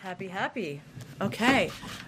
Happy, happy. Okay.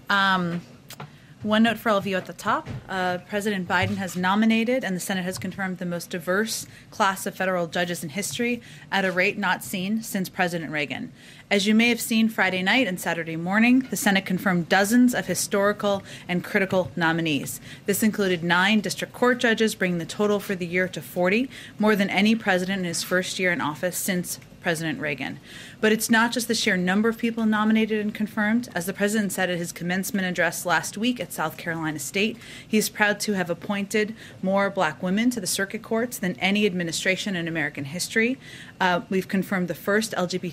One note for all of you at the top. President Biden has nominated and the Senate has confirmed the most diverse class of federal judges in history at a rate not seen since President Reagan. As you may have seen Friday night and Saturday morning, the Senate confirmed dozens of historical and critical nominees. This included 9 district court judges, bringing the total for the year to 40, more than any president in his first year in office since President Reagan. But it's not just the sheer number of people nominated and confirmed. As the president said at his commencement address last week at South Carolina State, he's proud to have appointed more black women to the circuit courts than any administration in American history. We've confirmed the first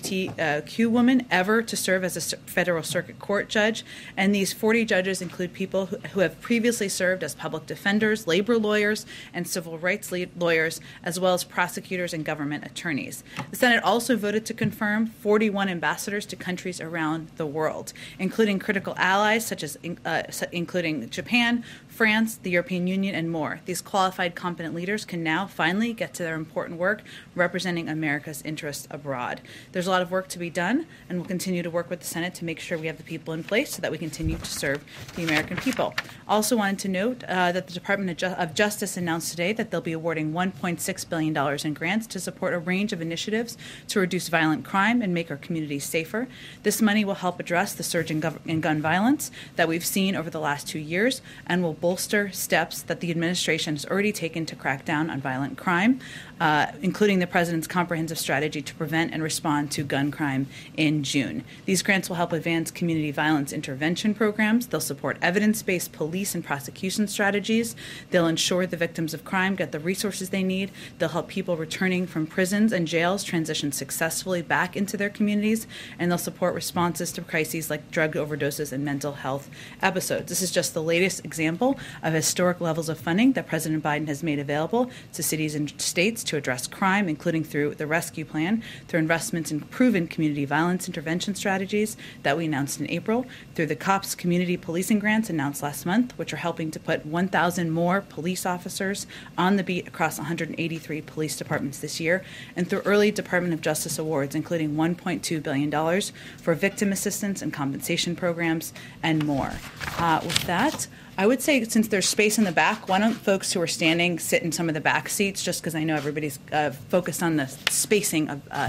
LGBTQ woman ever to serve as a federal circuit court judge. And these 40 judges include people who have previously served as public defenders, labor lawyers, and civil rights lawyers, as well as prosecutors and government attorneys. The Senate also voted to confirm 41 ambassadors to countries around the world, including critical allies such as including Japan, France, the European Union, and more. These qualified, competent leaders can now finally get to their important work representing America's interests abroad. There's a lot of work to be done, and we'll continue to work with the Senate to make sure we have the people in place so that we continue to serve the American people. Also wanted to note that the Department of Justice announced today that they'll be awarding $1.6 billion in grants to support a range of initiatives to reduce violent crime and make our communities safer. This money will help address the surge in gun violence that we've seen over the last 2 years and will bolster steps that the administration has already taken to crack down on violent crime, including the president's comprehensive strategy to prevent and respond to gun crime in June. These grants will help advance community violence intervention programs. They'll support evidence-based police and prosecution strategies. They'll ensure the victims of crime get the resources they need. They'll help people returning from prisons and jails transition successfully back into their communities, and they'll support responses to crises like drug overdoses and mental health episodes. This is just the latest example of historic levels of funding that President Biden has made available to cities and states to address crime, including through the Rescue Plan, through investments in proven community violence intervention strategies that we announced in April, through the COPS community policing grants announced last month, which are helping to put 1,000 more police officers on the beat across 183 police departments this year, and through early Department of Justice awards, including $1.2 billion for victim assistance and compensation programs and more. With that, I would say, since there's space in the back, why don't folks who are standing sit in some of the back seats, just because I know everybody's focused on the spacing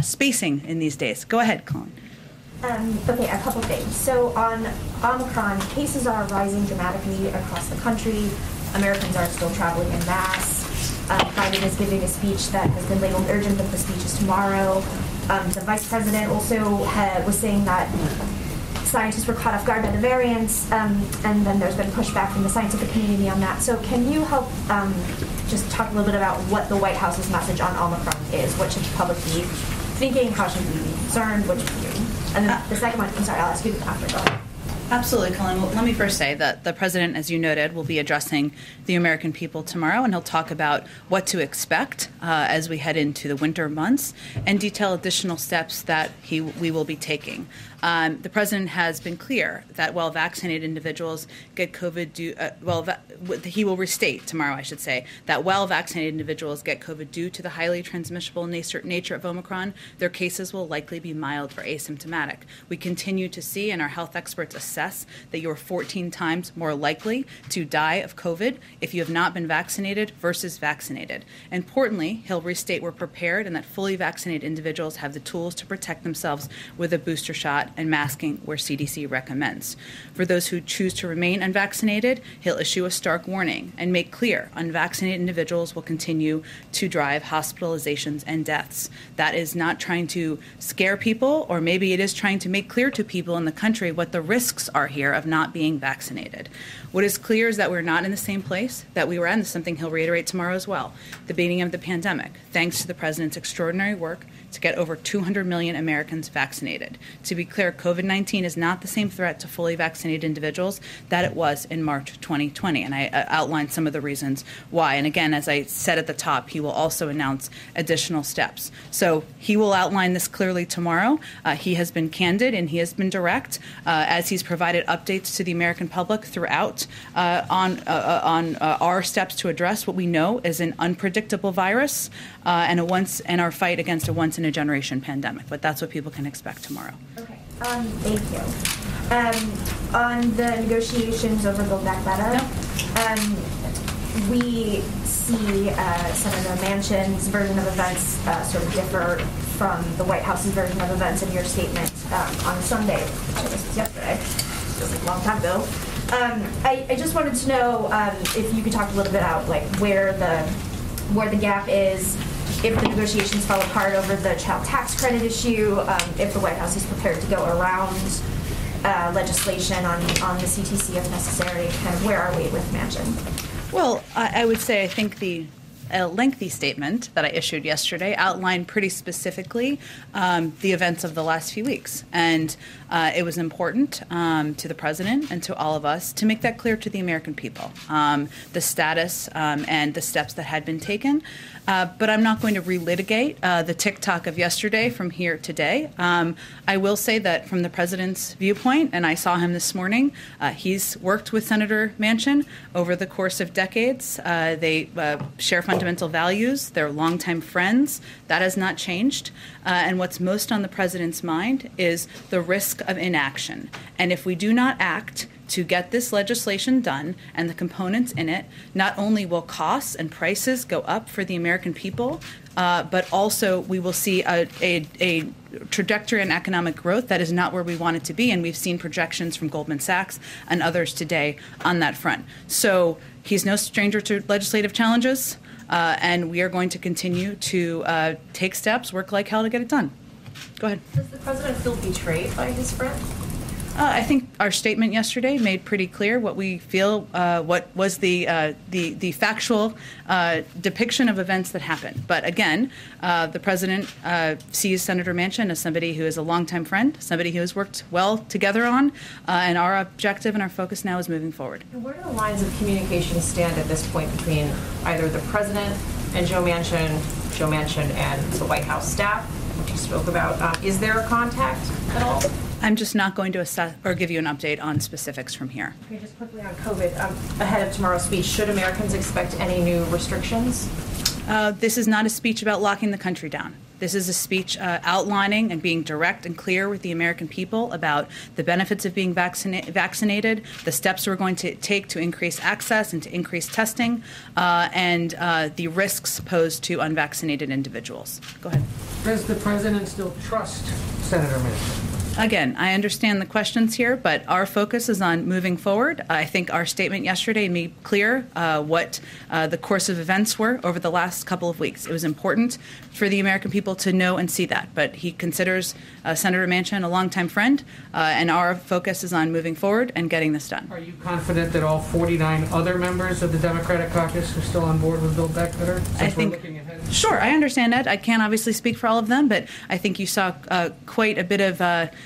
in these days. Go ahead, Colin. Okay, a couple things. So on Omicron, cases are rising dramatically across the country. Americans are still traveling en masse. Biden is giving a speech that has been labeled urgent, but the speech is tomorrow. The vice president also was saying that scientists were caught off guard by the variants, and then there's been pushback from the scientific community on that. So can you help just talk a little bit about what the White House's message on Omicron is? What should the public be thinking? How should we be concerned? What should we do? And then the second one, I'm sorry, I'll ask you after. Go ahead. Absolutely, Colin. Well, let me first say that the president, as you noted, will be addressing the American people tomorrow, and he'll talk about what to expect as we head into the winter months and detail additional steps that we will be taking. The president has been clear that while vaccinated individuals get COVID he will restate tomorrow, I should say, that while vaccinated individuals get COVID due to the highly transmissible nature of Omicron, their cases will likely be mild or asymptomatic. We continue to see, and our health experts assess, that you are 14 times more likely to die of COVID if you have not been vaccinated versus vaccinated. Importantly, he'll restate we're prepared and that fully vaccinated individuals have the tools to protect themselves with a booster shot and masking where CDC recommends. For those who choose to remain unvaccinated, he'll issue a stark warning and make clear unvaccinated individuals will continue to drive hospitalizations and deaths. That is not trying to scare people, or maybe it is trying to make clear to people in the country what the risks are here of not being vaccinated. What is clear is that we're not in the same place that we were in. This is something he'll reiterate tomorrow as well. The beginning of the pandemic, thanks to the president's extraordinary work to get over 200 million Americans vaccinated. To be clear, COVID-19 is not the same threat to fully vaccinated individuals that it was in March 2020, and I outlined some of the reasons why. And again, as I said at the top, he will also announce additional steps. So he will outline this clearly tomorrow. He has been candid and he has been direct as he's provided updates to the American public throughout on our steps to address what we know is an unpredictable virus and our fight against a once-in-a-generation pandemic. But that's what people can expect tomorrow. Okay. Thank you. On the negotiations over Build Back Better, we see Senator Manchin's version of events sort of differ from the White House's version of events in your statement on Sunday, which was yesterday, feels like a long time ago. I just wanted to know if you could talk a little bit about like where the gap is, if the negotiations fell apart over the child tax credit issue, if the White House is prepared to go around legislation on the CTC if necessary, kind of where are we with Manchin? Well, I would say I think a lengthy statement that I issued yesterday outlined pretty specifically the events of the last few weeks. And it was important to the president and to all of us to make that clear to the American people, the status and the steps that had been taken. But I'm not going to relitigate the TikTok of yesterday from here today. I will say that from the president's viewpoint, and I saw him this morning, he's worked with Senator Manchin over the course of decades. They share fundamental values. They're longtime friends. That has not changed. And what's most on the president's mind is the risk of inaction. And if we do not act to get this legislation done and the components in it, not only will costs and prices go up for the American people, but also we will see a trajectory in economic growth that is not where we want it to be. And we've seen projections from Goldman Sachs and others today on that front. So he's no stranger to legislative challenges, and we are going to continue to take steps, work like hell to get it done. Go ahead. Does the president feel betrayed by his friend? I think our statement yesterday made pretty clear what we feel, what was the factual depiction of events that happened. But again, the president sees Senator Manchin as somebody who is a longtime friend, somebody who has worked well together on, and our objective and our focus now is moving forward. And where do the lines of communication stand at this point between either the president and Joe Manchin and the White House staff, which you spoke about? Is there a contact at all? I'm just not going to assess or give you an update on specifics from here. Okay, just quickly on COVID, ahead of tomorrow's speech, should Americans expect any new restrictions? This is not a speech about locking the country down. This is a speech outlining and being direct and clear with the American people about the benefits of being vaccinated, the steps we're going to take to increase access and to increase testing, and the risks posed to unvaccinated individuals. Go ahead. Does the president still trust Senator Manchin? Again, I understand the questions here, but our focus is on moving forward. I think our statement yesterday made clear what the course of events were over the last couple of weeks. It was important for the American people to know and see that. But he considers Senator Manchin a longtime friend, and our focus is on moving forward and getting this done. Are you confident that all 49 other members of the Democratic caucus are still on board with Build Back Better? I think, we're looking ahead? Sure, I understand that. I can't obviously speak for all of them, but I think you saw quite a bit of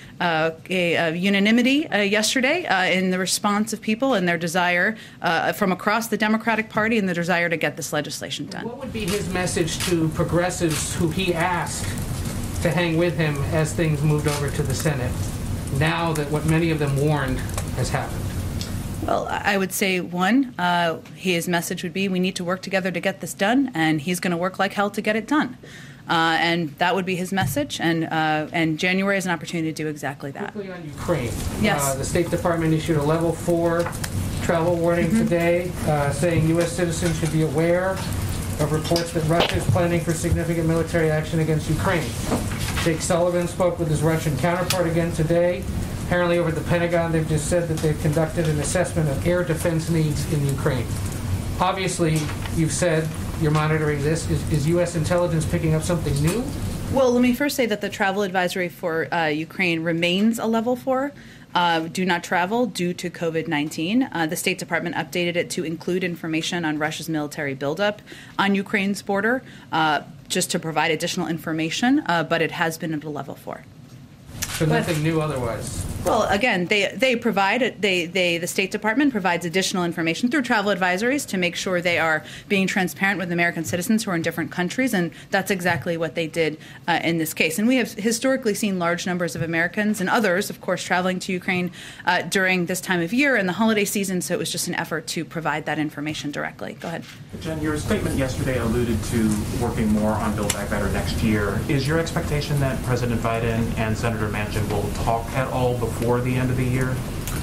unanimity yesterday in the response of people and their desire from across the Democratic Party and the desire to get this legislation done. What would be his message to progressives who he asked to hang with him as things moved over to the Senate, now that what many of them warned has happened? Well, I would say, one, his message would be we need to work together to get this done, and he's going to work like hell to get it done. And that would be his message, and January is an opportunity to do exactly that. Quickly on Ukraine. Yes. The State Department issued a level 4 travel warning today, saying U.S. citizens should be aware of reports that Russia is planning for significant military action against Ukraine. Jake Sullivan spoke with his Russian counterpart again today. Apparently over at the Pentagon, they've just said that they've conducted an assessment of air defense needs in Ukraine. Obviously, you've said you're monitoring this. Is U.S. intelligence picking up something new? Well, let me first say that the travel advisory for Ukraine remains a level 4. Do not travel due to COVID-19. The State Department updated it to include information on Russia's military buildup on Ukraine's border, just to provide additional information, but it has been at a level 4. So nothing new otherwise? Well, again, they provide the State Department provides additional information through travel advisories to make sure they are being transparent with American citizens who are in different countries, and that's exactly what they did in this case. And we have historically seen large numbers of Americans and others, of course, traveling to Ukraine during this time of year and the holiday season. So it was just an effort to provide that information directly. Go ahead. Jen, your statement yesterday alluded to working more on Build Back Better next year. Is your expectation that President Biden and Senator Manchin will talk at all before the end of the year?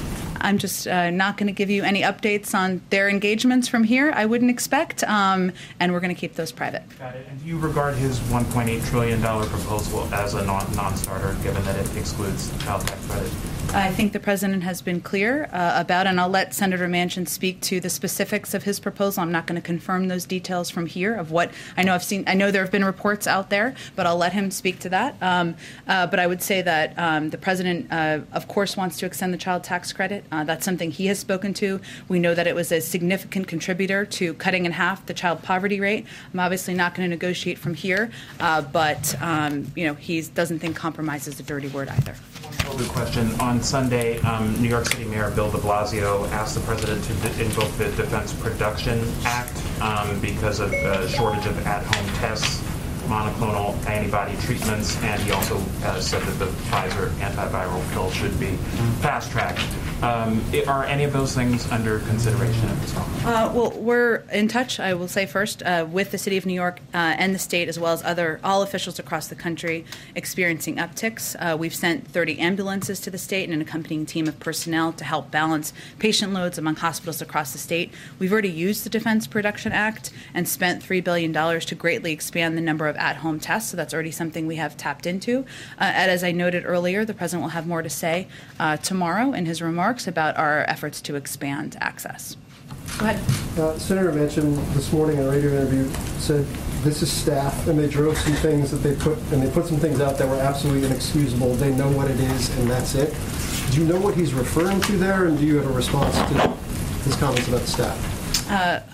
I'm just not going to give you any updates on their engagements from here. I wouldn't expect, and we're going to keep those private. Got it. And do you regard his $1.8 trillion proposal as a non-starter, given that it excludes child tax credit? I think the president has been clear about, and I'll let Senator Manchin speak to the specifics of his proposal. I'm not going to confirm those details from here of what I know. I know there have been reports out there, but I'll let him speak to that. But I would say that the president, of course, wants to extend the child tax credit. That's something he has spoken to. We know that it was a significant contributor to cutting in half the child poverty rate. I'm obviously not going to negotiate from here, but he doesn't think compromise is a dirty word either. One other question. On Sunday, New York City Mayor Bill de Blasio asked the president to invoke the Defense Production Act because of the shortage of at-home tests, monoclonal antibody treatments, and he also said that the Pfizer antiviral pill should be fast-tracked. Are any of those things under consideration at this moment? Well, we're in touch, I will say first, with the City of New York and the state, as well as all officials across the country experiencing upticks. We've sent 30 ambulances to the state and an accompanying team of personnel to help balance patient loads among hospitals across the state. We've already used the Defense Production Act and spent $3 billion to greatly expand the number of at-home tests, so that's already something we have tapped into. And as I noted earlier, the president will have more to say tomorrow in his remarks about our efforts to expand access. Go ahead. Senator Manchin this morning in a radio interview said this is staff, and they drove some things that they put some things out that were absolutely inexcusable. They know what it is, and that's it. Do you know what he's referring to there, and do you have a response to his comments about the staff?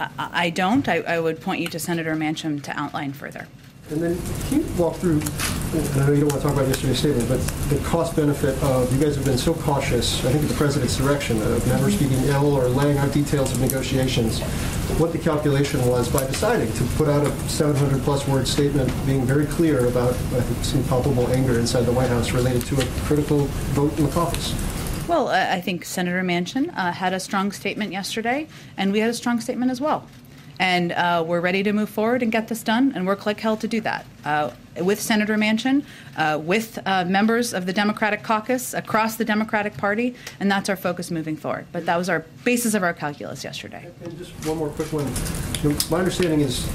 I don't. I would point you to Senator Manchin to outline further. And then can you walk through, and I know you don't want to talk about yesterday's statement, but the cost-benefit of, you guys have been so cautious, I think at the president's direction, of never speaking ill or laying out details of negotiations, what the calculation was by deciding to put out a 700-plus word statement being very clear about, I think, some palpable anger inside the White House related to a critical vote in the caucus. Well, I think Senator Manchin had a strong statement yesterday, and we had a strong statement as well. And we're ready to move forward and get this done and work like hell to do that. With Senator Manchin, with members of the Democratic caucus across the Democratic Party, and that's our focus moving forward. But that was our basis of our calculus yesterday. And just one more quick one. My understanding is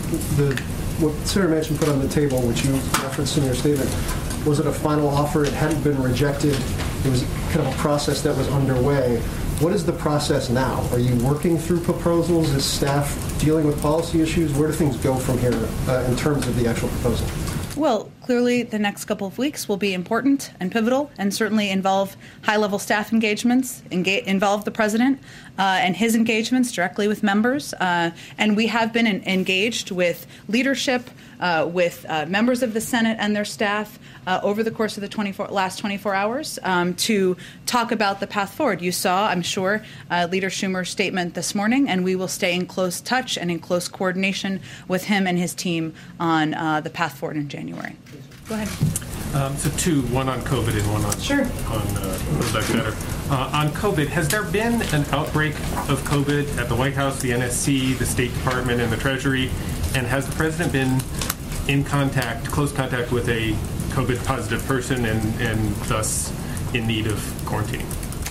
what Senator Manchin put on the table, which you referenced in your statement, was it a final offer? It hadn't been rejected. It was kind of a process that was underway. What is the process now? Are you working through proposals? Is staff dealing with policy issues? Where do things go from here in terms of the actual proposal? Well, clearly the next couple of weeks will be important and pivotal and certainly involve high-level staff engagements, involve the president and his engagements directly with members. And we have been engaged with leadership, with members of the Senate and their staff over the course of the last 24 hours to talk about the path forward. You saw, I'm sure, Leader Schumer's statement this morning, and we will stay in close touch and in close coordination with him and his team on the path forward in January. Go ahead. So two, one on COVID and one on Build Back Better. On COVID, has there been an outbreak of COVID at the White House, the NSC, the State Department, and the Treasury? And has the president been in close contact with a COVID positive person and thus in need of quarantine?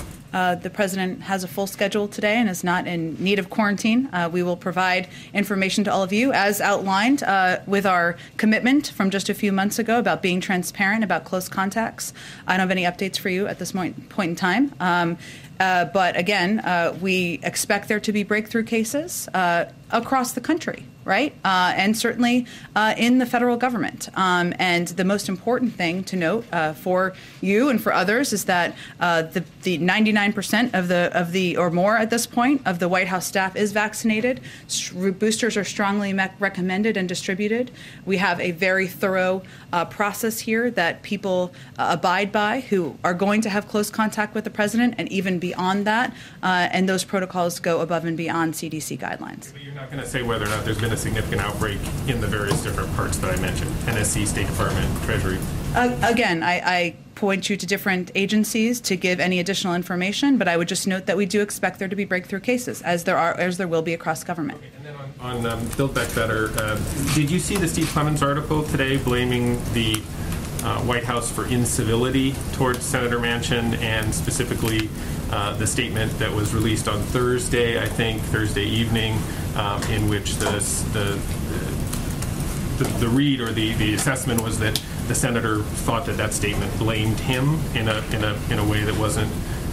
The president has a full schedule today and is not in need of quarantine. We will provide information to all of you as outlined with our commitment from just a few months ago about being transparent about close contacts. I don't have any updates for you at this point in time. But again, we expect there to be breakthrough cases across the country, right? And certainly in the federal government. And the most important thing to note for you and for others is that the 99% of the or more at this point of the White House staff is vaccinated. Boosters are strongly recommended and distributed. We have a very thorough process here that people abide by who are going to have close contact with the president, and even beyond that. And those protocols go above and beyond CDC guidelines. But you're not going to say whether or not there's been a significant outbreak in the various different parts that I mentioned, NSC, State Department, Treasury. Again, I point you to different agencies to give any additional information, but I would just note that we do expect there to be breakthrough cases, as there will be across government. Okay. And then on Build Back Better, did you see the Steve Clemons article today blaming the White House for incivility towards Senator Manchin, and specifically the statement that was released on Thursday, I think, Thursday evening, in which the read or the assessment was that the senator thought that statement blamed him in a way that wasn't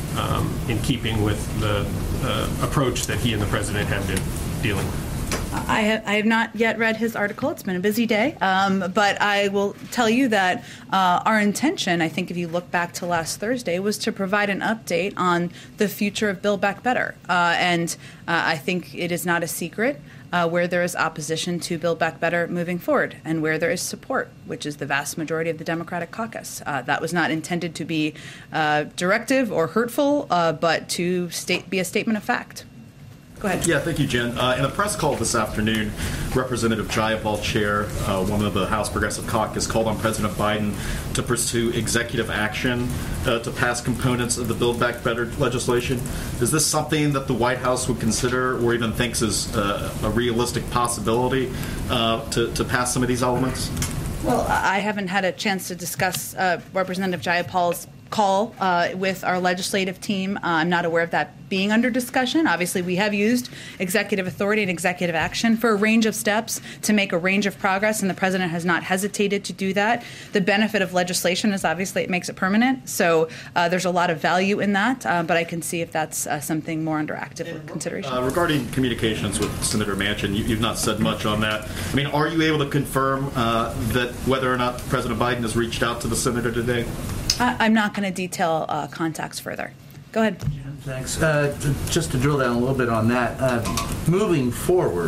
in keeping with the approach that he and the president have been dealing with. I have not yet read his article. It's been a busy day. But I will tell you that our intention, I think if you look back to last Thursday, was to provide an update on the future of Build Back Better. And I think it is not a secret where there is opposition to Build Back Better moving forward, and where there is support, which is the vast majority of the Democratic caucus. That was not intended to be directive or hurtful, but to be a statement of fact. Go ahead. Yeah, thank you, Jen. In a press call this afternoon, Representative Jayapal, chair, one of the House Progressive Caucus, called on President Biden to pursue executive action to pass components of the Build Back Better legislation. Is this something that the White House would consider or even thinks is a realistic possibility to pass some of these elements? Well, I haven't had a chance to discuss Representative Jayapal's call with our legislative team. I'm not aware of that being under discussion. Obviously, we have used executive authority and executive action for a range of steps to make a range of progress, and the president has not hesitated to do that. The benefit of legislation is obviously it makes it permanent, so there's a lot of value in that, but I can see if that's something more under active consideration. Regarding communications with Senator Manchin, you've not said much on that. I mean, are you able to confirm that whether or not President Biden has reached out to the senator today? I'm not going to detail contacts further. Go ahead. Thanks. Just to drill down a little bit on that, moving forward,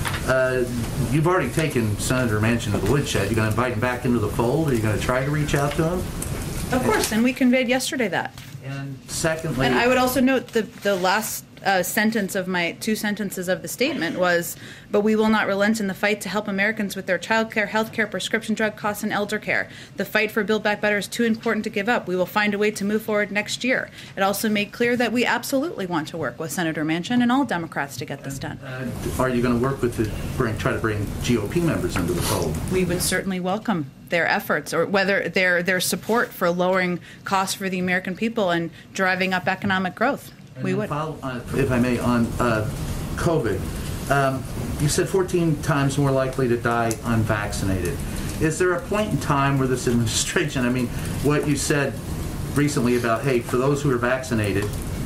you've already taken Senator Manchin to the woodshed. You're going to invite him back into the fold? Are you going to try to reach out to him? Of course, and we conveyed yesterday that. And secondly... And I would also note the last sentence of my two sentences of the statement was, but we will not relent in the fight to help Americans with their child care, health care, prescription drug costs, and elder care. The fight for Build Back Better is too important to give up. We will find a way to move forward next year. It also made clear that we absolutely want to work with Senator Manchin and all Democrats to get this done. Are you going to work with try to bring GOP members into the fold? We would certainly welcome their efforts, or whether their support for lowering costs for the American people and driving up economic growth. We would. If I may, on COVID, you said 14 times more likely to die unvaccinated. Is there a point in time where this administration, I mean, what you said recently about, hey, for those who are vaccinated,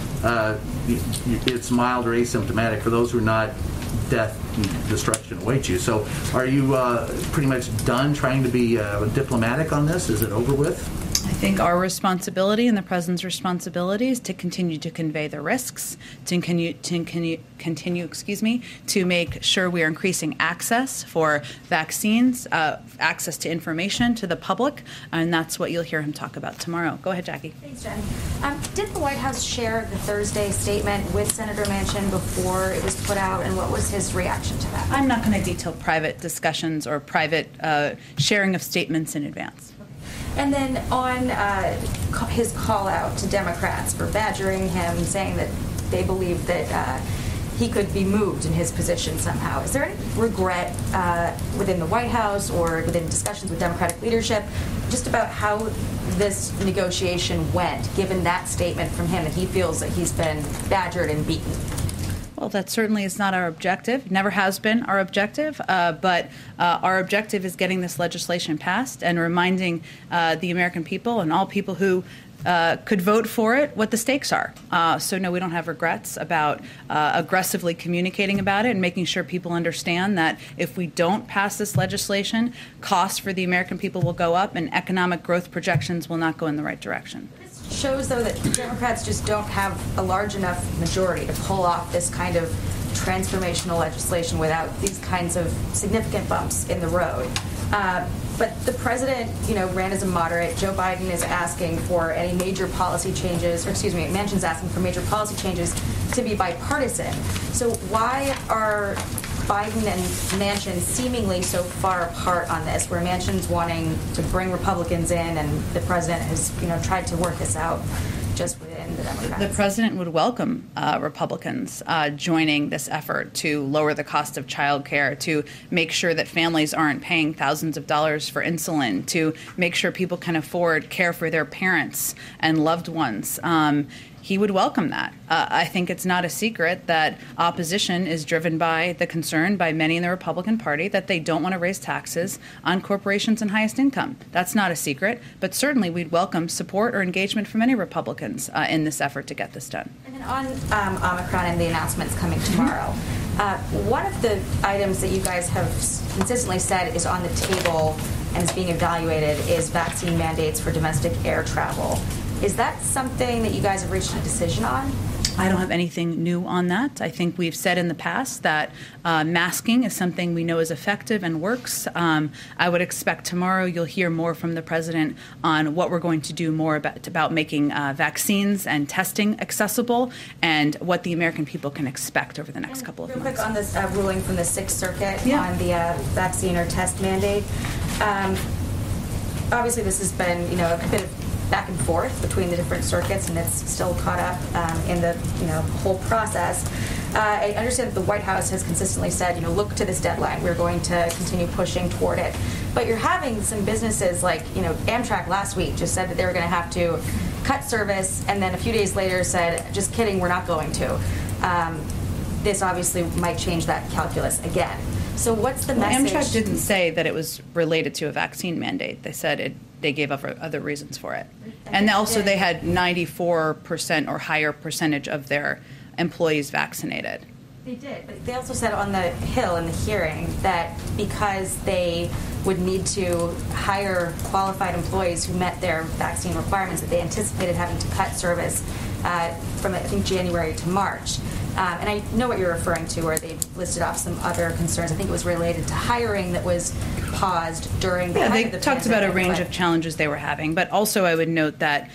it's mild or asymptomatic. For those who are not, death and destruction awaits you. So are you pretty much done trying to be diplomatic on this? Is it over with? I think our responsibility and the president's responsibility is to continue to convey the risks, to continue, to make sure we are increasing access for vaccines, access to information to the public, and that's what you'll hear him talk about tomorrow. Go ahead, Jackie. Thanks, Jen. Did the White House share the Thursday statement with Senator Manchin before it was put out, and what was his reaction to that? I'm not going to detail private discussions or private sharing of statements in advance. And then on his call out to Democrats for badgering him, saying that they believe that he could be moved in his position somehow. Is there any regret within the White House or within discussions with Democratic leadership just about how this negotiation went, given that statement from him that he feels that he's been badgered and beaten? Well, that certainly is not our objective. It never has been our objective, but our objective is getting this legislation passed and reminding the American people and all people who could vote for it, what the stakes are. So no, we don't have regrets about aggressively communicating about it and making sure people understand that if we don't pass this legislation, costs for the American people will go up and economic growth projections will not go in the right direction. This shows, though, that Democrats just don't have a large enough majority to pull off this kind of transformational legislation without these kinds of significant bumps in the road. But the president, ran as a moderate. Joe Biden is asking for any major policy changes, Manchin's asking for major policy changes to be bipartisan. So why are Biden and Manchin seemingly so far apart on this, where Manchin's wanting to bring Republicans in and the president has, tried to work this out just within the Democrats? The president would welcome Republicans joining this effort to lower the cost of child care, to make sure that families aren't paying thousands of dollars for insulin, to make sure people can afford care for their parents and loved ones. He would welcome that. I think it's not a secret that opposition is driven by the concern by many in the Republican Party that they don't want to raise taxes on corporations and highest income. That's not a secret, but certainly we'd welcome support or engagement from any Republicans in this effort to get this done. And then on Omicron and the announcements coming tomorrow, one of the items that you guys have consistently said is on the table and is being evaluated is vaccine mandates for domestic air travel. Is that something that you guys have reached a decision on? I don't have anything new on that. I think we've said in the past that masking is something we know is effective and works. I would expect tomorrow you'll hear more from the president on what we're going to do more about making vaccines and testing accessible and what the American people can expect over the next couple of months. Real quick on this ruling from the Sixth Circuit on the vaccine or test mandate. Obviously, this has been, a bit of back and forth between the different circuits, and it's still caught up in the whole process. I understand that the White House has consistently said, look to this deadline. We're going to continue pushing toward it. But you're having some businesses like, Amtrak last week just said that they were going to have to cut service, and then a few days later said, just kidding, we're not going to. This obviously might change that calculus again. So what's the message? Amtrak didn't say that it was related to a vaccine mandate. They said they gave other reasons for it. And also they had 94% or higher percentage of their employees vaccinated. They did, but they also said on the Hill in the hearing that because they would need to hire qualified employees who met their vaccine requirements, that they anticipated having to cut service from, I think, January to March. And I know what you're referring to, where they listed off some other concerns. I think it was related to hiring that was paused during the they talked about a range of challenges they were having, but also I would note that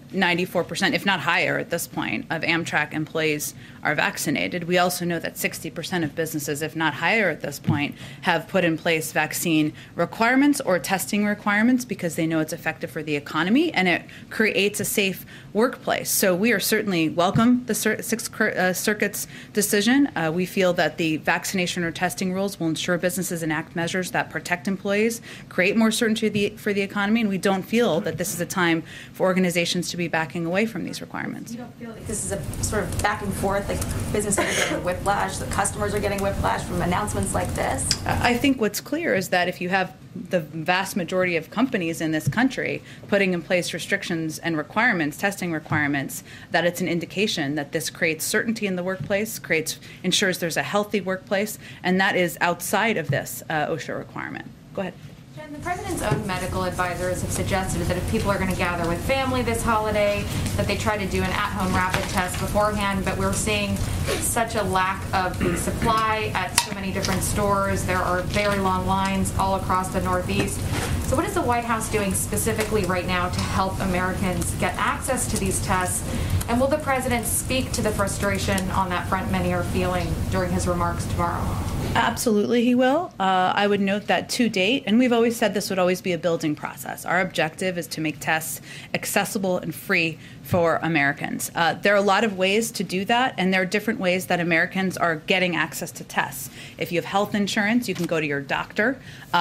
94%, if not higher at this point, of Amtrak employees are vaccinated. We also know that 60% of businesses, if not higher at this point, have put in place vaccine requirements or testing requirements because they know it's effective for the economy and it creates a safe workplace. So we are certainly welcome the Sixth Circuit's decision. We feel that the vaccination or testing rules will ensure businesses enact measures that protect employees, create more certainty for the economy, and we don't feel that this is a time for organizations to be backing away from these requirements. You don't feel like this is a sort of back and forth, like businesses are getting whiplash, the customers are getting whiplash from announcements like this? I think what's clear is that if you have the vast majority of companies in this country putting in place restrictions and requirements, testing requirements, that it's an indication that this creates certainty in the workplace, ensures there's a healthy workplace, and that is outside of this OSHA requirement. Go ahead. Jen, the president's own medical advisors have suggested that if people are going to gather with family this holiday, that they try to do an at-home rapid test beforehand, but we're seeing such a lack of the supply at so many different stores. There are very long lines all across the Northeast. So what is the White House doing specifically right now to help Americans get access to these tests? And will the president speak to the frustration on that front many are feeling during his remarks tomorrow? Absolutely, he will. I would note that to date, and we've always said this would always be a building process, our objective is to make tests accessible and free for Americans. There are a lot of ways to do that, and there are different ways that Americans are getting access to tests. If you have health insurance, you can go to your doctor.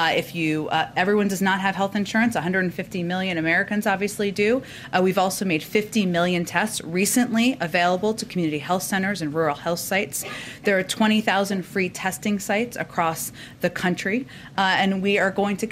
Everyone does not have health insurance. 150 million Americans obviously do. We've also made 50 million tests recently available to community health centers and rural health sites. There are 20,000 free testing sites across the country, and we are going to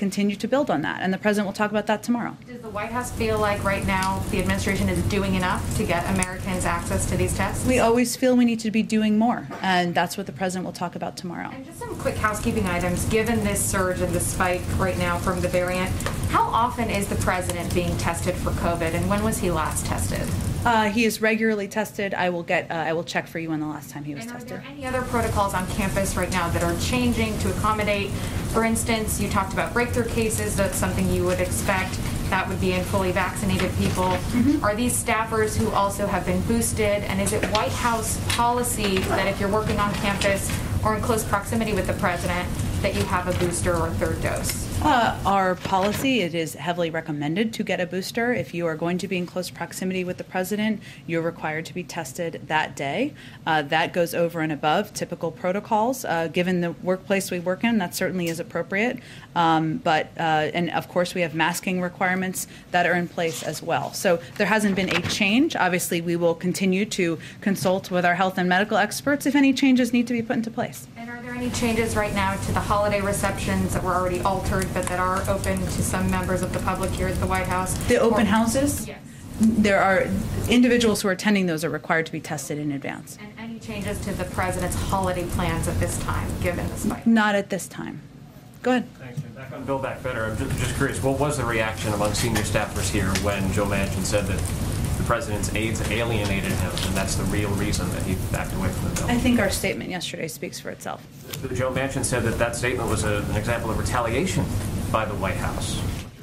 continue to build on that. And the president will talk about that tomorrow. Does the White House feel like right now the administration is doing enough to get Americans access to these tests? We always feel we need to be doing more, and that's what the president will talk about tomorrow. And just some quick housekeeping items. Given this surge and the spike right now from the variant, how often is the president being tested for COVID, and when was he last tested? He is regularly tested. I will check for you when the last time he was And are tested. there any other protocols on campus right now that are changing to accommodate? For instance, you talked about breakthrough cases. That's something you would expect. That would be in fully vaccinated people. Mm-hmm. Are these staffers who also have been boosted? And is it White House policy that if you're working on campus or in close proximity with the president, that you have a booster or a third dose? Our policy, it is heavily recommended to get a booster. If you are going to be in close proximity with the president, you're required to be tested that day. That goes over and above typical protocols. Given the workplace we work in, that certainly is appropriate. And of course, we have masking requirements that are in place as well. So there hasn't been a change. Obviously, we will continue to consult with our health and medical experts if any changes need to be put into place. And are there any changes right now to the holiday receptions that were already altered but that are open to some members of the public here at the White House? The open houses? Yes. There are individuals who are attending those are required to be tested in advance. And any changes to the president's holiday plans at this time, given the spike? Not at this time. Go ahead. Thanks. Back on Build Back Better, I'm just curious, what was the reaction among senior staffers here when Joe Manchin said that the president's aides alienated him, and that's the real reason that he backed away from the bill? I think our statement yesterday speaks for itself. Joe Manchin said that statement was an example of retaliation by the White House.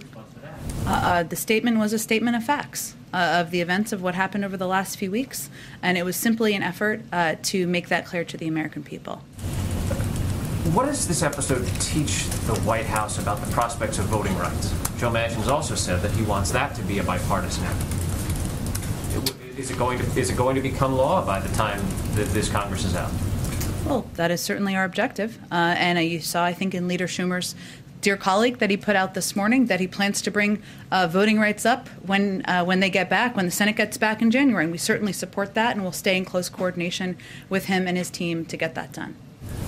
The statement was a statement of facts of the events of what happened over the last few weeks, and it was simply an effort to make that clear to the American people. What does this episode teach the White House about the prospects of voting rights? Joe Manchin's also said that he wants that to be a bipartisan effort. Is it going to become law by the time that this Congress is out? Well, that is certainly our objective. And you saw, I think, in Leader Schumer's dear colleague that he put out this morning that he plans to bring voting rights up when they get back, when the Senate gets back in January. And we certainly support that, and we'll stay in close coordination with him and his team to get that done.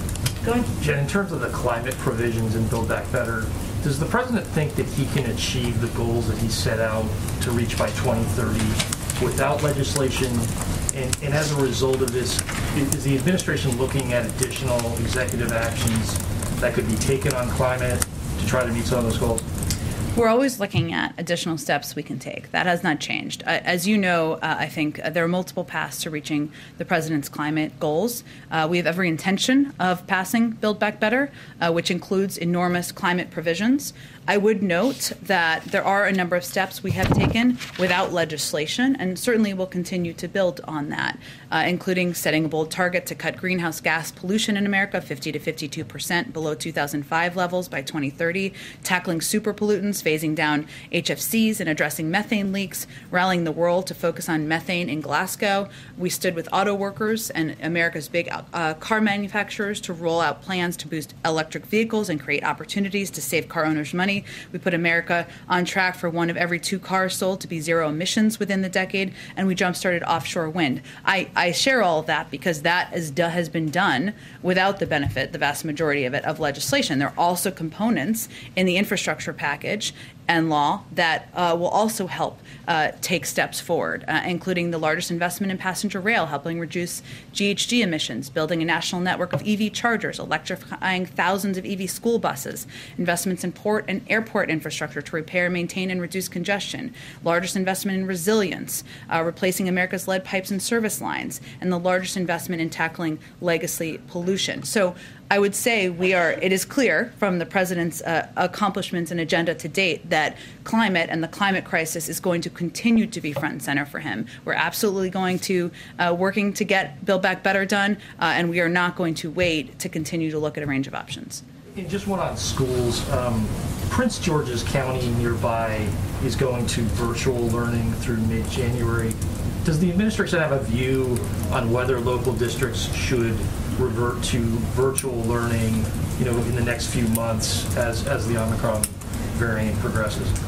Go ahead. Jen, in terms of the climate provisions in Build Back Better, does the president think that he can achieve the goals that he set out to reach by 2030 without legislation? And as a result of this, is the administration looking at additional executive actions that could be taken on climate to try to meet some of those goals? We're always looking at additional steps we can take. That has not changed. As you know, I think there are multiple paths to reaching the president's climate goals. We have every intention of passing Build Back Better, which includes enormous climate provisions. I would note that there are a number of steps we have taken without legislation, and certainly will continue to build on that, including setting a bold target to cut greenhouse gas pollution in America 50 to 52% below 2005 levels by 2030, tackling superpollutants, phasing down HFCs, and addressing methane leaks, rallying the world to focus on methane in Glasgow. We stood with auto workers and America's big car manufacturers to roll out plans to boost electric vehicles and create opportunities to save car owners money. We put America on track for 1 of every 2 cars sold to be zero emissions within the decade, and we jump-started offshore wind. I share all of that because that has been done without the benefit, the vast majority of it, of legislation. There are also components in the infrastructure package and law that will also help take steps forward, including the largest investment in passenger rail, helping reduce GHG emissions, building a national network of EV chargers, electrifying thousands of EV school buses, investments in port and airport infrastructure to repair, maintain, and reduce congestion, largest investment in resilience, replacing America's lead pipes and service lines, and the largest investment in tackling legacy pollution. So I would say it is clear from the president's accomplishments and agenda to date that climate and the climate crisis is going to continue to be front and center for him. We're absolutely going to working to get Build Back Better done, and we are not going to wait to continue to look at a range of options. And just one on schools. Prince George's County nearby is going to virtual learning through mid-January. Does the administration have a view on whether local districts should revert to virtual learning, in the next few months as the Omicron variant progresses?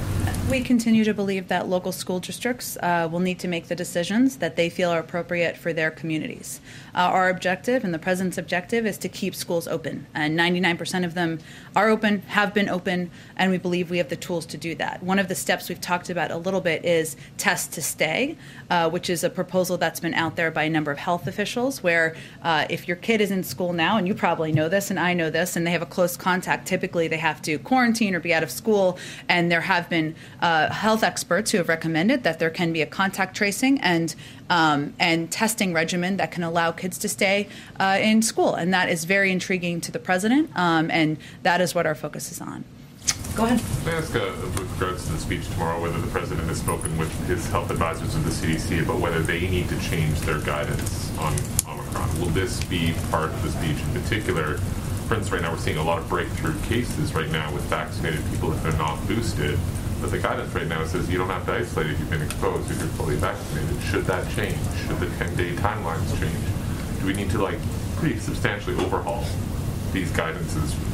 We continue to believe that local school districts will need to make the decisions that they feel are appropriate for their communities. Our objective and the president's objective is to keep schools open, and 99% of them are open, have been open, and we believe we have the tools to do that. One of the steps we've talked about a little bit is Test to Stay, which is a proposal that's been out there by a number of health officials, where if your kid is in school now, and you probably know this and I know this, and they have a close contact, typically they have to quarantine or be out of school, and there have been health experts who have recommended that there can be a contact tracing and testing regimen that can allow kids to stay in school. And that is very intriguing to the president, and that is what our focus is on. Go ahead. Can I ask, with regards to the speech tomorrow, whether the president has spoken with his health advisors of the CDC about whether they need to change their guidance on Omicron? Will this be part of the speech in particular? For instance, right now we're seeing a lot of breakthrough cases right now with vaccinated people if they're not boosted. But the guidance right now says you don't have to isolate if you've been exposed if you're fully vaccinated. Should that change? Should the 10-day timelines change? Do we need to pretty substantially overhaul these guidance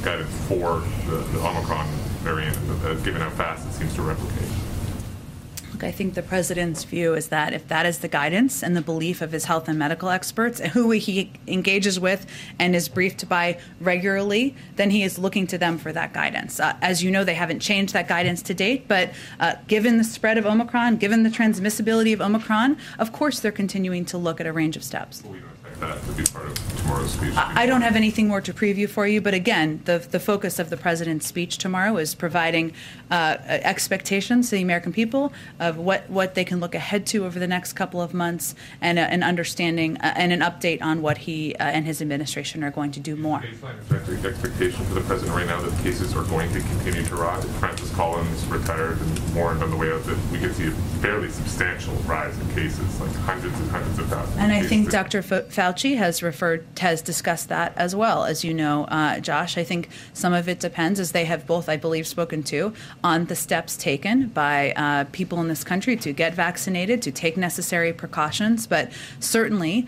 for the Omicron variant, given how fast it seems to replicate? Look, I think the president's view is that if that is the guidance and the belief of his health and medical experts, who he engages with and is briefed by regularly, then he is looking to them for that guidance. As you know, they haven't changed that guidance to date, but given the spread of Omicron, given the transmissibility of Omicron, of course they're continuing to look at a range of steps. We don't expect that to be part of tomorrow's speech. I don't have anything more to preview for you, but again, the focus of the president's speech tomorrow is providing expectations to the American people of what they can look ahead to over the next couple of months, and an understanding and an update on what he and his administration are going to do more. Baseline expectation for the president right now that cases are going to continue to rise. Francis Collins retired and warned on the way out that we could see a fairly substantial rise in cases, like hundreds and hundreds of thousands. And I think Dr. Fauci has discussed that as well. As you know, Josh, I think some of it depends, as they have both, I believe, spoken to, on the steps taken by people in this country to get vaccinated, to take necessary precautions. But certainly,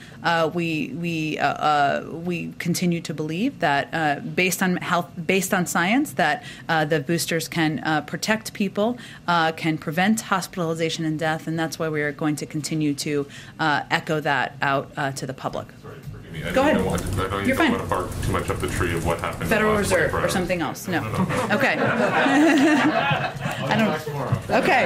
we continue to believe that, based on science, that the boosters can protect people, can prevent hospitalization and death, and that's why we are going to continue to echo that out to the public. Sorry, forgive me. Go ahead. I know you don't want to bark too much up the tree of what happened. Federal Reserve or something else. No. Okay. I don't. Okay.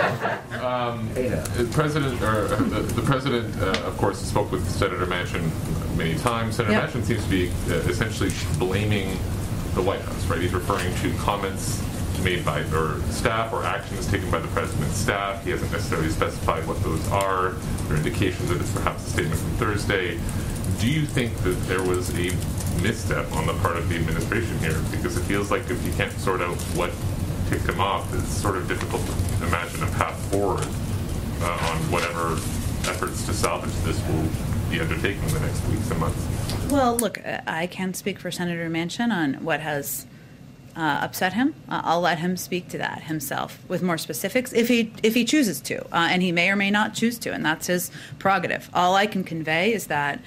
The president, of course, spoke with Senator Manchin many times. Senator Manchin seems to be essentially blaming the White House, right? He's referring to comments made by or staff or actions taken by the president's staff. He hasn't necessarily specified what those are. There are indications that it's perhaps a statement from Thursday. Do you think that there was a misstep on the part of the administration here? Because it feels like if you can't sort out what ticked him off, it's sort of difficult to imagine a path forward on whatever efforts to salvage this will be undertaken in the next weeks and months. Well, look, I can't speak for Senator Manchin on what has upset him. I'll let him speak to that himself with more specifics if he chooses to, and he may or may not choose to, and that's his prerogative. All I can convey is that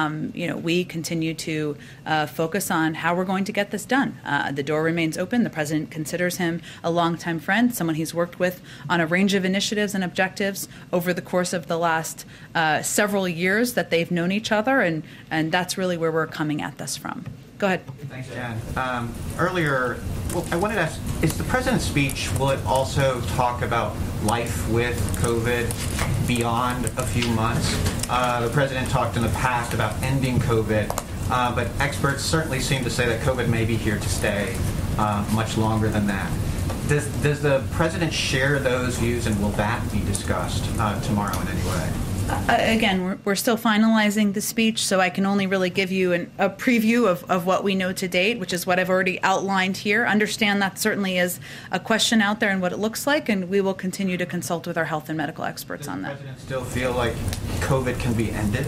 we continue to focus on how we're going to get this done. The door remains open. The president considers him a longtime friend, someone he's worked with on a range of initiatives and objectives over the course of the last several years that they've known each other, and that's really where we're coming at this from. Go ahead. Thanks, Jen. Earlier, I wanted to ask, is the president's speech, will it also talk about life with COVID beyond a few months? The president talked in the past about ending COVID, but experts certainly seem to say that COVID may be here to stay much longer than that. Does the president share those views, and will that be discussed tomorrow in any way? Again, we're still finalizing the speech, so I can only really give you a preview of what we know to date, which is what I've already outlined here. Understand that certainly is a question out there and what it looks like, and we will continue to consult with our health and medical experts on that. Does the president still feel like COVID can be ended?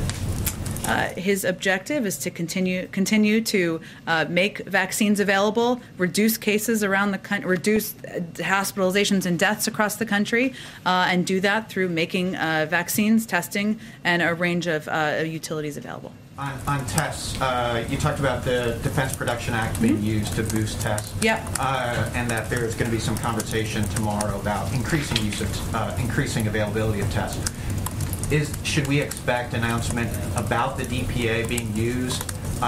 His objective is to continue to make vaccines available, reduce cases around the country, reduce hospitalizations and deaths across the country, and do that through making vaccines, testing, and a range of utilities available. On tests, you talked about the Defense Production Act being used to boost tests. Yeah. And that there's going to be some conversation tomorrow about increasing use of increasing availability of tests. Should we expect announcement about the DPA being used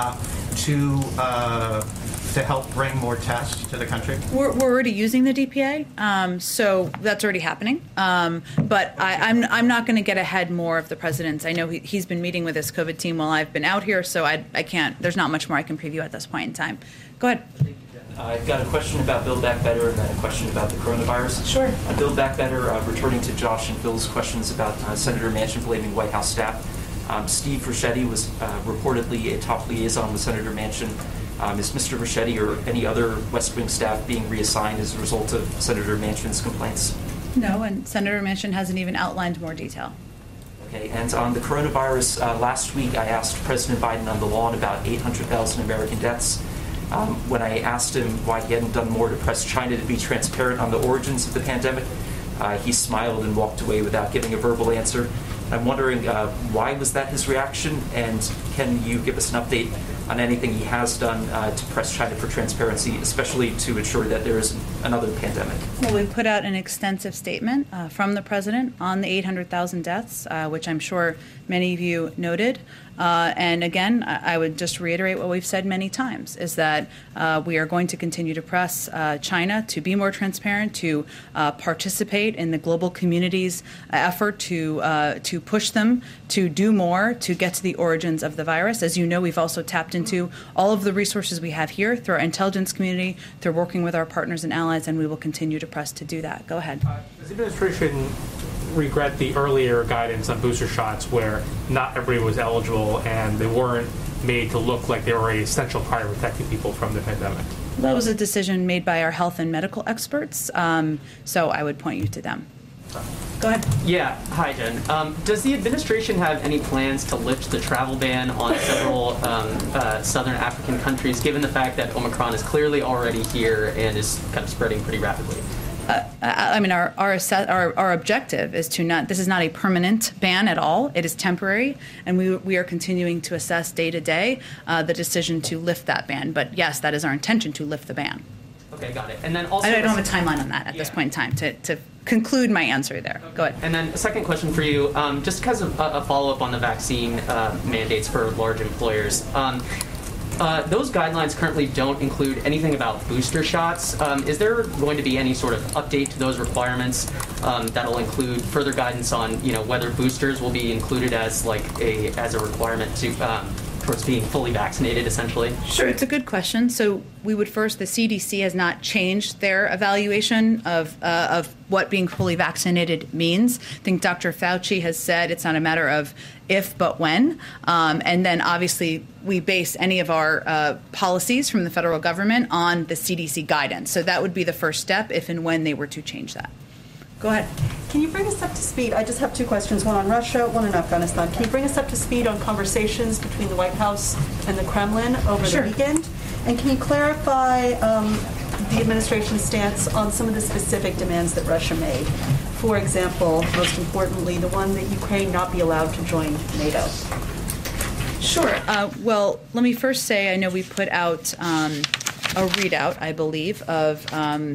to help bring more tests to the country? We're already using the DPA, so that's already happening. But I'm not going to get ahead more of the president's. I know he's been meeting with his COVID team while I've been out here, so I can't. There's not much more I can preview at this point in time. Go ahead. I've got a question about Build Back Better and then a question about the coronavirus. Sure. Build Back Better, returning to Josh and Phil's questions about Senator Manchin blaming White House staff. Steve Ricchetti was reportedly a top liaison with Senator Manchin. Is Mr. Ricchetti or any other West Wing staff being reassigned as a result of Senator Manchin's complaints? No, and Senator Manchin hasn't even outlined more detail. Okay, and on the coronavirus, last week I asked President Biden on the lawn about 800,000 American deaths. When I asked him why he hadn't done more to press China to be transparent on the origins of the pandemic, he smiled and walked away without giving a verbal answer. I'm wondering why was that his reaction, and can you give us an update on anything he has done to press China for transparency, especially to ensure that there isn't another pandemic? Well, we put out an extensive statement from the president on the 800,000 deaths, which I'm sure many of you noted. And again, I would just reiterate what we've said many times, is that we are going to continue to press China to be more transparent, to participate in the global community's effort to push them to do more to get to the origins of the virus. As you know, we've also tapped into all of the resources we have here through our intelligence community, through working with our partners and allies, and we will continue to press to do that. Go ahead. Does the administration regret the earlier guidance on booster shots where not everybody was eligible and they weren't made to look like they were an essential part of protecting people from the pandemic? That was a decision made by our health and medical experts, so I would point you to them. Go ahead. Yeah. Hi, Jen. Does the administration have any plans to lift the travel ban on several southern African countries, given the fact that Omicron is clearly already here and is kind of spreading pretty rapidly? I mean, our objective is to not. This is not a permanent ban at all. It is temporary, and we are continuing to assess day to day the decision to lift that ban. But yes, that is our intention, to lift the ban. Okay, got it. And then also, I don't have a timeline on that at this point in time to conclude my answer there. Okay. Go ahead. And then a second question for you, just because of a follow-up on the vaccine mandates for large employers. Those guidelines currently don't include anything about booster shots. Is there going to be any sort of update to those requirements that'll include further guidance on, whether boosters will be included as a requirement to towards being fully vaccinated, essentially? Sure, it's a good question. So we would first, the CDC has not changed their evaluation of what being fully vaccinated means. I think Dr. Fauci has said it's not a matter of if, but when. And then obviously we base any of our policies from the federal government on the CDC guidance. So that would be the first step if and when they were to change that. Go ahead. Can you bring us up to speed? I just have two questions, one on Russia, one on Afghanistan. Can you bring us up to speed on conversations between the White House and the Kremlin over the weekend? And can you clarify the administration's stance on some of the specific demands that Russia made? For example, most importantly, the one that Ukraine not be allowed to join NATO. Sure. Well, let me first say I know we put out a readout, I believe, of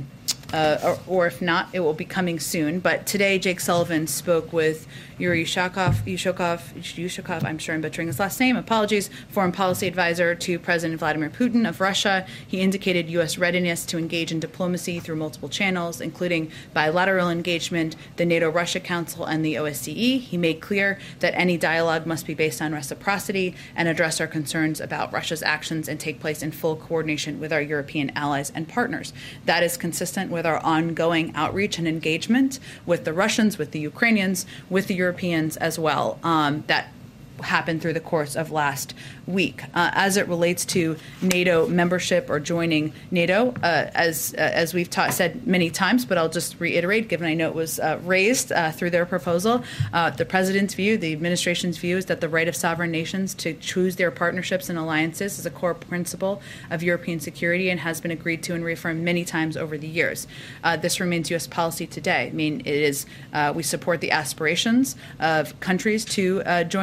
or if not, it will be coming soon. But today, Jake Sullivan spoke with Yuri Yushakov, I'm sure I'm butchering his last name, apologies, foreign policy advisor to President Vladimir Putin of Russia. He indicated U.S. readiness to engage in diplomacy through multiple channels, including bilateral engagement, the NATO-Russia Council, and the OSCE. He made clear that any dialogue must be based on reciprocity and address our concerns about Russia's actions and take place in full coordination with our European allies and partners. That is consistent with our ongoing outreach and engagement with the Russians, with the Ukrainians, with the Europeans as well, that happened through the course of last week. As it relates to NATO membership or joining NATO, as we've said many times, but I'll just reiterate, given I know it was raised through their proposal, the president's view, the administration's view is that the right of sovereign nations to choose their partnerships and alliances is a core principle of European security and has been agreed to and reaffirmed many times over the years. This remains U.S. policy today. I mean, it is we support the aspirations of countries to join NATO,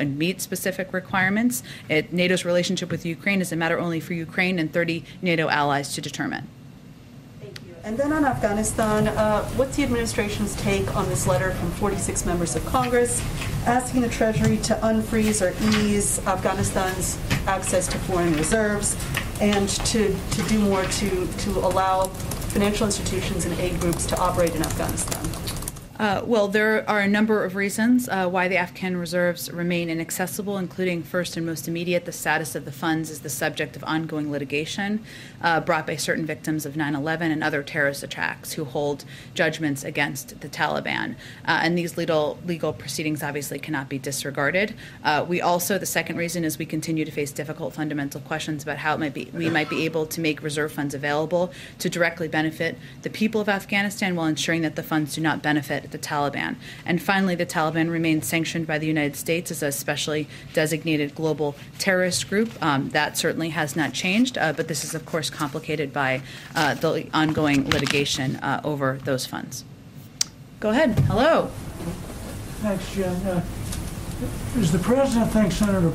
and meet specific requirements. NATO's relationship with Ukraine is a matter only for Ukraine and 30 NATO allies to determine. And then on Afghanistan, what's the administration's take on this letter from 46 members of Congress asking the Treasury to unfreeze or ease Afghanistan's access to foreign reserves and to do more to allow financial institutions and aid groups to operate in Afghanistan? Well, there are a number of reasons why the Afghan reserves remain inaccessible, including first and most immediate, the status of the funds is the subject of ongoing litigation brought by certain victims of 9/11 and other terrorist attacks who hold judgments against the Taliban. And these legal proceedings obviously cannot be disregarded. We also, the second reason is we continue to face difficult fundamental questions about how we might be able to make reserve funds available to directly benefit the people of Afghanistan while ensuring that the funds do not benefit the Taliban. And finally, the Taliban remains sanctioned by the United States as a specially designated global terrorist group. That certainly has not changed, but this is, of course, complicated by the ongoing litigation over those funds. Go ahead. Hello. Thanks, Jen. Does the president think Senator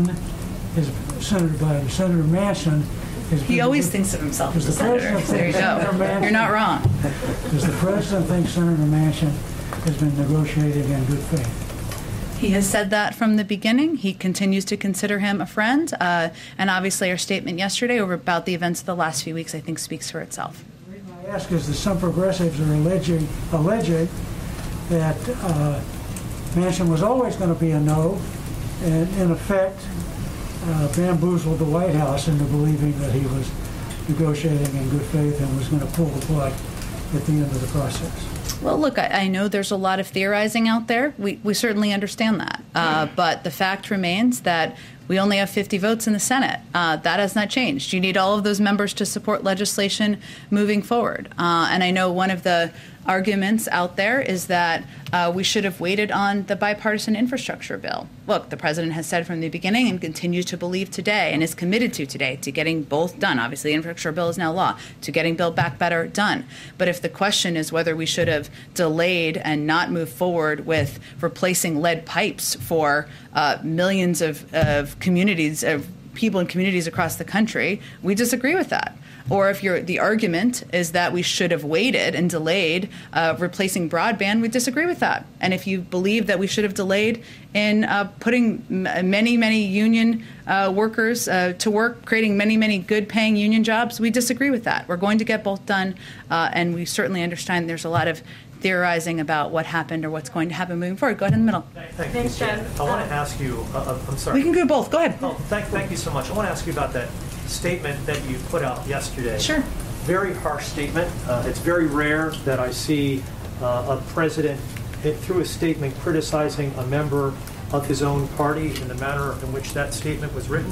Manchin He always thinks of himself as a senator. There you go. You're not wrong. Does the president think Senator Manchin has been negotiating in good faith? He has said that from the beginning. He continues to consider him a friend. And obviously our statement yesterday about the events of the last few weeks, I think, speaks for itself. The reason I ask is that some progressives are alleging that Manchin was always going to be a no, and in effect bamboozled the White House into believing that he was negotiating in good faith and was going to pull the plug at the end of the process. Well, look, I know there's a lot of theorizing out there. We certainly understand that. But the fact remains that we only have 50 votes in the Senate. That has not changed. You need all of those members to support legislation moving forward. And I know one of the arguments out there is that we should have waited on the bipartisan infrastructure bill. Look, the president has said from the beginning and continues to believe today and is committed to today to getting both done. Obviously, the infrastructure bill is now law, to getting Build Back Better done. But if the question is whether we should have delayed and not moved forward with replacing lead pipes for millions of communities, of people in communities across the country, we disagree with that. Or if the argument is that we should have waited and delayed replacing broadband, we disagree with that. And if you believe that we should have delayed in putting many union workers to work, creating many good-paying union jobs, we disagree with that. We're going to get both done, and we certainly understand there's a lot of theorizing about what happened or what's going to happen moving forward. Go ahead in the middle. Thanks, Jen. I want to ask you, I'm sorry. We can do both. Go ahead. Oh, thank you so much. I want to ask you about that statement that you put out yesterday. Sure. Very harsh statement. It's very rare that I see a president, through a statement, criticizing a member of his own party in the manner in which that statement was written.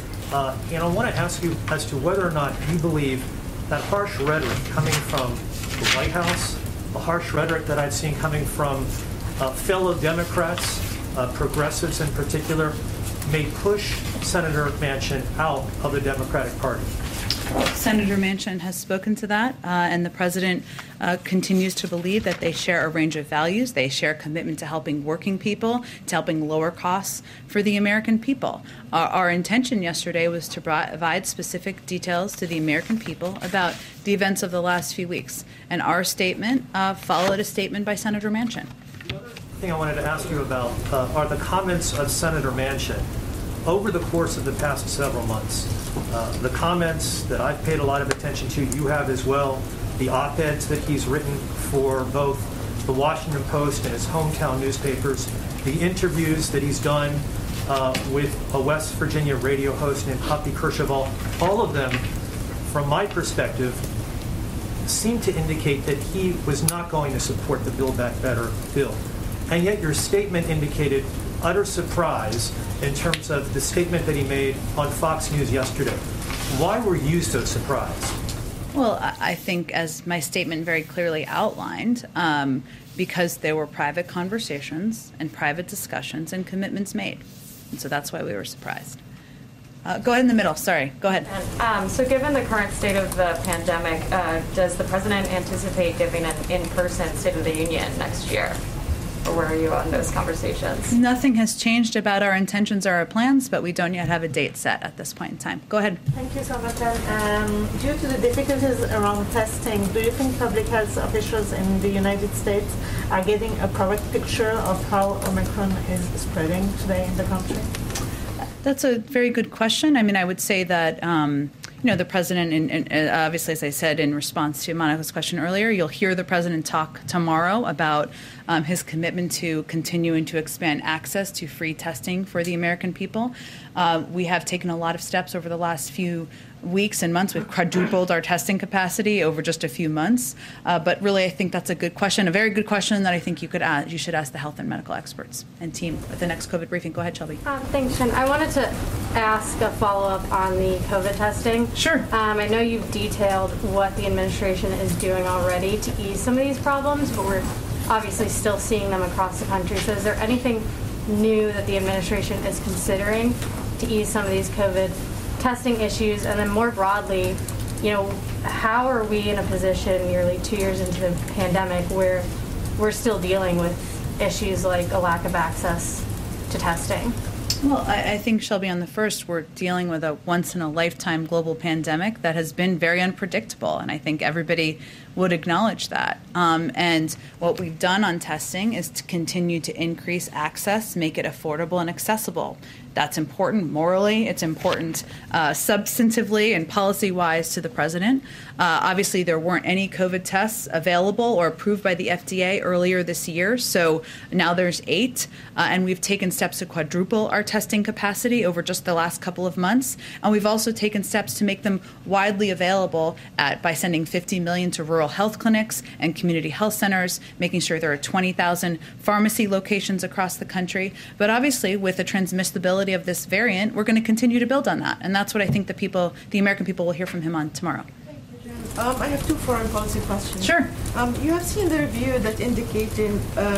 And I want to ask you as to whether or not you believe that harsh rhetoric coming from the White House, the harsh rhetoric that I've seen coming from fellow Democrats, progressives in particular, may push Senator Manchin out of the Democratic Party. Senator Manchin has spoken to that, and the president continues to believe that they share a range of values. They share a commitment to helping working people, to helping lower costs for the American people. Our intention yesterday was to provide specific details to the American people about the events of the last few weeks, and our statement followed a statement by Senator Manchin. The other thing I wanted to ask you about are the comments of Senator Manchin over the course of the past several months. The comments that I've paid a lot of attention to, you have as well, the op-eds that he's written for both the Washington Post and his hometown newspapers, the interviews that he's done with a West Virginia radio host named Hoppy Kercheval, all of them, from my perspective, seem to indicate that he was not going to support the Build Back Better bill. And yet your statement indicated utter surprise in terms of the statement that he made on Fox News yesterday. Why were you so surprised? Well, I think, as my statement very clearly outlined, because there were private conversations and private discussions and commitments made. And so that's why we were surprised. Go ahead in the middle. Sorry. Go ahead. So given the current state of the pandemic, does the president anticipate giving an in-person State of the Union next year? or where are you on those conversations? Nothing has changed about our intentions or our plans, but we don't yet have a date set at this point in time. Go ahead. Thank you so much. Due to the difficulties around testing, do you think public health officials in the United States are getting a correct picture of how Omicron is spreading today in the country? That's a very good question. I mean, I would say that the president, and obviously, as I said in response to Monica's question earlier, you'll hear the president talk tomorrow about his commitment to continuing to expand access to free testing for the American people. We have taken a lot of steps over the last few weeks and months. We've quadrupled our testing capacity over just a few months. But really, I think that's a good question, a very good question that I think you should ask the health and medical experts and team at the next COVID briefing. Go ahead, Shelby. Thanks, Jen. I wanted to ask a follow-up on the COVID testing. Sure. I know you've detailed what the administration is doing already to ease some of these problems, but we're obviously still seeing them across the country. So is there anything new that the administration is considering to ease some of these COVID testing issues? And then more broadly, how are we in a position nearly 2 years into the pandemic where we're still dealing with issues like a lack of access to testing? Well, I think, Shelby, on the first, we're dealing with a once-in-a-lifetime global pandemic that has been very unpredictable, and I think everybody would acknowledge that. And what we've done on testing is to continue to increase access, make it affordable and accessible. That's important morally. It's important substantively and policy-wise to the president. Obviously, there weren't any COVID tests available or approved by the FDA earlier this year, so now there's 8, and we've taken steps to quadruple our testing capacity over just the last couple of months. And we've also taken steps to make them widely available by sending $50 million to rural health clinics and community health centers, making sure there are 20,000 pharmacy locations across the country. But obviously, with the transmissibility of this variant, we're going to continue to build on that. And that's what I think the American people will hear from him on tomorrow. I have 2 foreign policy questions. Sure. You have seen the review that indicated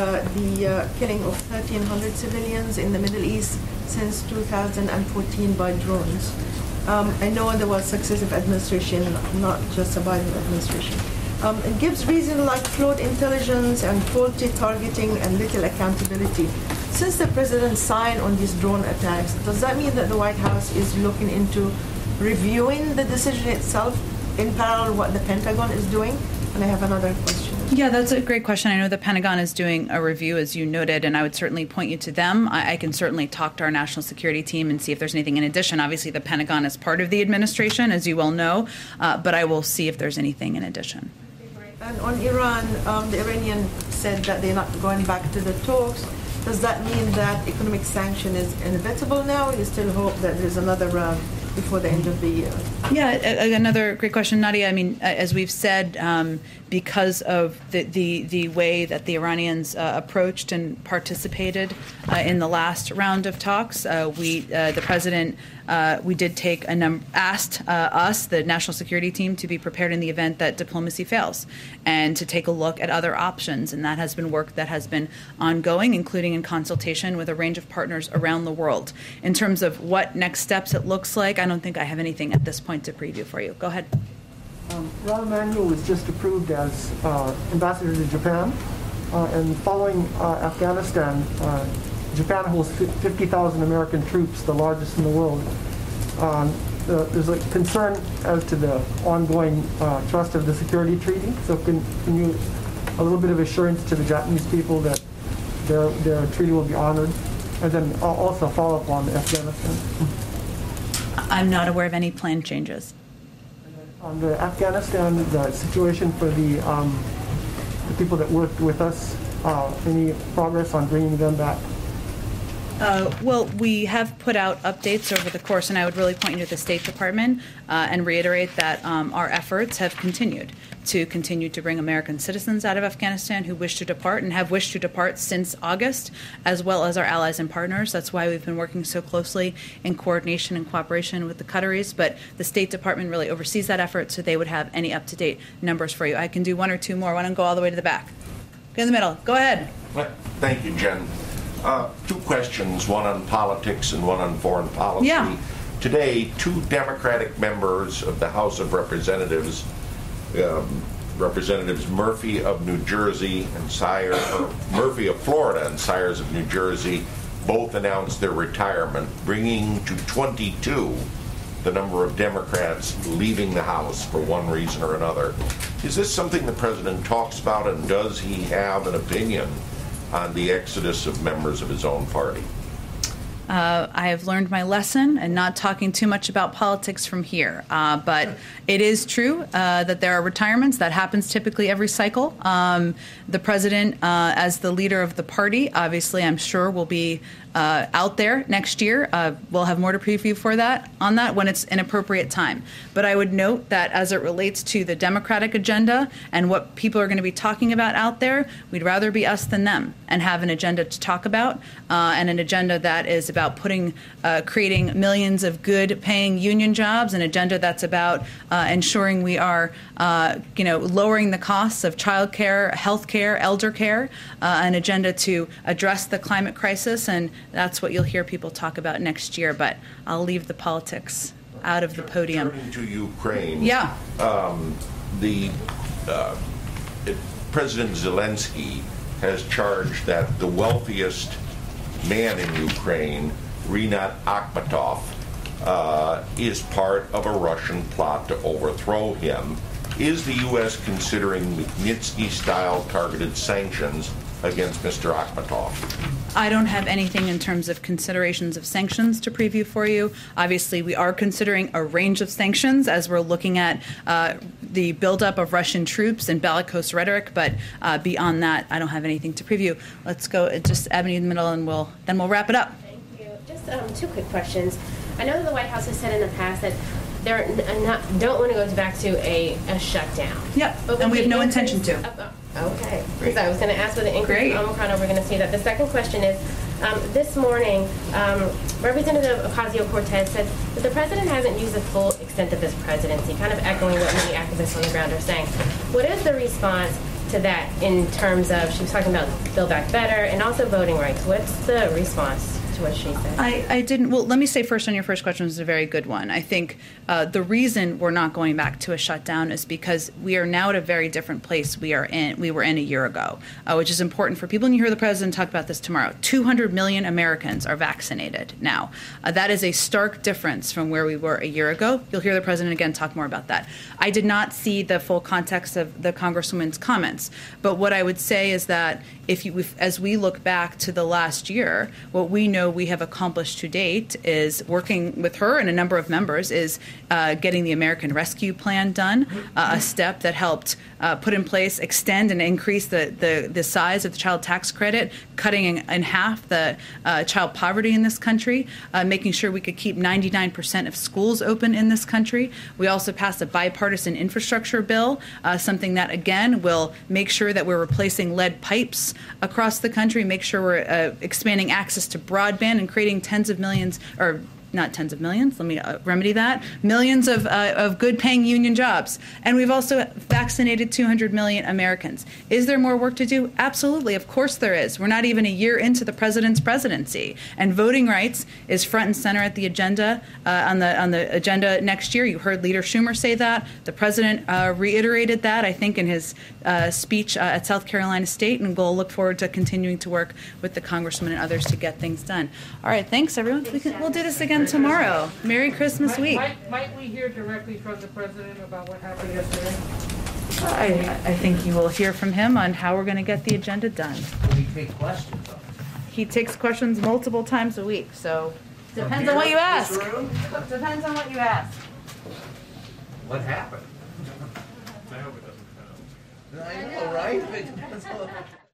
the killing of 1,300 civilians in the Middle East since 2014 by drones. I know there was successive administration, not just a Biden administration. It gives reasons like flawed intelligence and faulty targeting and little accountability. Since the president signed on these drone attacks, does that mean that the White House is looking into reviewing the decision itself in parallel what the Pentagon is doing? And I have another question. Yeah, that's a great question. I know the Pentagon is doing a review, as you noted, and I would certainly point you to them. I can certainly talk to our national security team and see if there's anything in addition. Obviously, the Pentagon is part of the administration, as you well know, but I will see if there's anything in addition. And on Iran, the Iranian said that they're not going back to the talks. Does that mean that economic sanction is inevitable now? You still hope that there's another round before the end of the year? Yeah, another great question, Nadia. I mean, as we've said, because of the way that the Iranians approached and participated in the last round of talks, the president we did asked us, the national security team, to be prepared in the event that diplomacy fails, and to take a look at other options. And that has been work that has been ongoing, including in consultation with a range of partners around the world. In terms of what next steps it looks like, I don't think I have anything at this point to preview for you. Go ahead. Rahm Emanuel was just approved as ambassador to Japan, and following Afghanistan, Japan holds 50,000 American troops, the largest in the world. There's a concern as to the ongoing trust of the security treaty. So can you a little bit of assurance to the Japanese people that their treaty will be honored, and then also follow up on Afghanistan? I'm not aware of any planned changes. On the Afghanistan, the situation for the people that worked with us, any progress on bringing them back? Well, we have put out updates over the course, and I would really point you to the State Department and reiterate that our efforts have continued to bring American citizens out of Afghanistan who wish to depart and have wished to depart since August, as well as our allies and partners. That's why we've been working so closely in coordination and cooperation with the Qataris. But the State Department really oversees that effort, so they would have any up-to-date numbers for you. I can do 1 or 2 more. Why don't go all the way to the back? Get in the middle. Go ahead. Thank you, Jen. 2 questions, one on politics and one on foreign policy. Yeah. Today, 2 Democratic members of the House of Representatives Representatives Murphy of New Jersey and Murphy of Florida and Sires of New Jersey both announced their retirement, bringing to 22 the number of Democrats leaving the House for one reason or another. Is this something the president talks about, and does he have an opinion on the exodus of members of his own party? I have learned my lesson and not talking too much about politics from here. But it is true that there are retirements. That happens typically every cycle. The president, as the leader of the party, obviously, I'm sure will be out there next year. We'll have more to preview on that when it's an appropriate time. But I would note that as it relates to the Democratic agenda and what people are going to be talking about out there, we'd rather be us than them and have an agenda to talk about, and an agenda that is about creating millions of good-paying union jobs, an agenda that's about ensuring we are, lowering the costs of child care, health care, elder care, an agenda to address the climate crisis, and that's what you'll hear people talk about next year. But I'll leave the politics out of the podium. Turning to Ukraine. Yeah. President Zelensky has charged that the wealthiest man in Ukraine, Rinat Akhmatov, is part of a Russian plot to overthrow him. Is the U.S. considering Magnitsky-style targeted sanctions against Mr. Akhmatov? I don't have anything in terms of considerations of sanctions to preview for you. Obviously, we are considering a range of sanctions as we're looking at the buildup of Russian troops and bellicose rhetoric. But beyond that, I don't have anything to preview. Let's go just Ebony in the middle, and we'll wrap it up. Thank you. Just two quick questions. I know that the White House has said in the past that don't want to go back to a shutdown. Yep, and we have no intention to. Okay, because I was going to ask with the increase in Omicron, are we going to see that? The second question is, this morning, Representative Ocasio-Cortez said that the president hasn't used the full extent of his presidency, kind of echoing what many activists on the ground are saying. What is the response to that in terms of, she was talking about Build Back Better and also voting rights. What's the response to what she said? I didn't. Well, let me say first on your first question is a very good one. I think the reason we're not going back to a shutdown is because we are now at a very different place we were in a year ago, which is important for people. And you hear the president talk about this tomorrow. 200 million Americans are vaccinated now. That is a stark difference from where we were a year ago. You'll hear the president again talk more about that. I did not see the full context of the Congresswoman's comments, but what I would say is that as we look back to the last year, what we know we have accomplished to date is working with her and a number of members is getting the American Rescue Plan done, a step that helped put in place, extend and increase the size of the child tax credit, cutting in half the child poverty in this country, making sure we could keep 99% of schools open in this country. We also passed a bipartisan infrastructure bill, something that, again, will make sure that we're replacing lead pipes across the country, make sure we're expanding access to broadband and creating tens of millions, or not tens of millions, let me remedy that, millions of good-paying union jobs. And we've also vaccinated 200 million Americans. Is there more work to do? Absolutely. Of course there is. We're not even a year into the president's presidency. And voting rights is front and center at the agenda, on the agenda next year. You heard Leader Schumer say that. The president reiterated that, I think, in his speech at South Carolina State, and we'll look forward to continuing to work with the congressman and others to get things done. All right, thanks, everyone. We'll do this again tomorrow. Merry Christmas week. Might we hear directly from the president about what happened yesterday? I think you will hear from him on how we're going to get the agenda done. Will he take questions? He takes questions multiple times a week, so depends on what you ask. Depends on what you ask. What happened? I hope it doesn't count. I know, right?